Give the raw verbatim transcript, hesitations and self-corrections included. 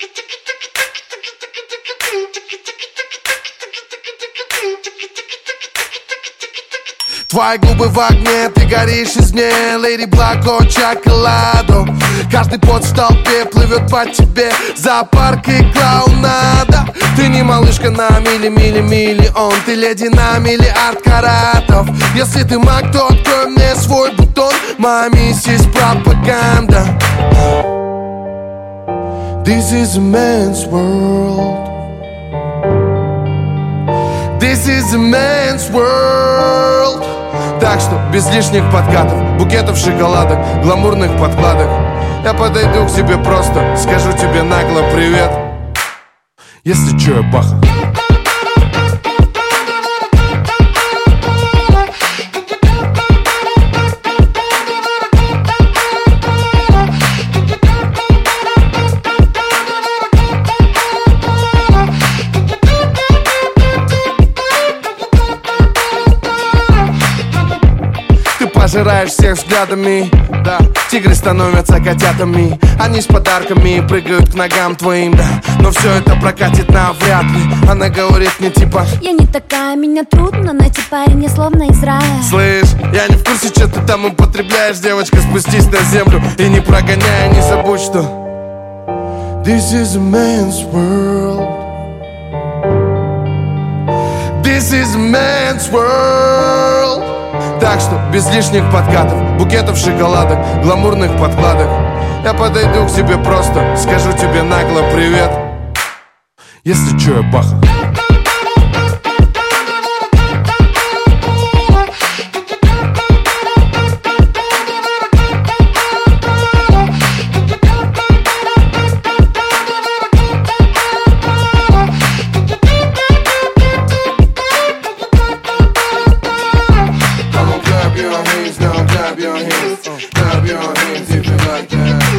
Твои губы в огне, ты горишь из мне, Леди Блако, чоколадо. Каждый пот в толпе плывет по тебе, зоопарк и клоунада. Ты не малышка на мили-мили-миллион, ты леди на миллиард каратов. Если ты маг, то открой мне свой бутон, моя миссис пропаганда. This is a man's world. This is a man's world. Так что без лишних подкатов, букетов шоколадок, гламурных подкладок, я подойду к тебе просто, скажу тебе нагло привет. Если чё, я Баха. Пожираешь всех взглядами, да. Тигры становятся котятами, они с подарками прыгают к ногам твоим, да. Но все это прокатит навряд ли. Она говорит мне типа: я не такая, меня трудно найти, парень, я словно из рая. Слышь, я не в курсе, что ты там употребляешь, девочка, спустись на землю и не прогоняй, не забудь, что This is a man's world. This is a man's world. Так что без лишних подкатов, букетов шоколадок, гламурных подкладок, я подойду к тебе просто, скажу тебе нагло привет. Если чё, я Баха. Clap your hands if you like that.